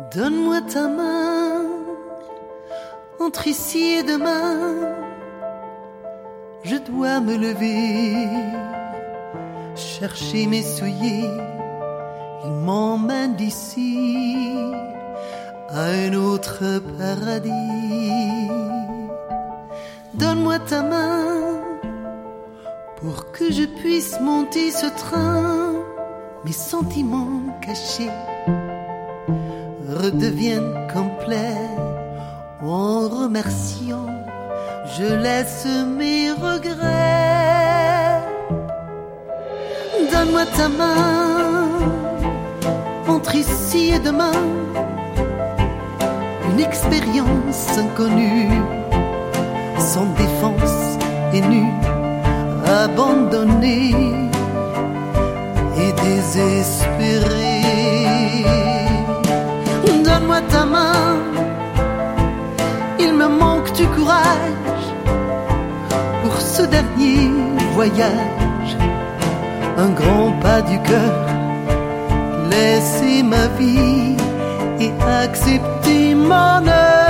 Donne-moi ta main, entre ici et demain, je dois me lever, chercher mes souliers, ils m'emmènent d'ici à un autre paradis. Donne-moi ta main pour que je puisse monter ce train, mes sentiments cachés redeviennent complets. En remerciant, je laisse mes regrets. Donne-moi ta main, entre ici et demain, une expérience inconnue, sans défense et nue, abandonnée et désespérée. Donne-moi ta main, il me manque du courage pour ce dernier voyage, un grand pas du cœur, laisser ma vie et accepter mon heure.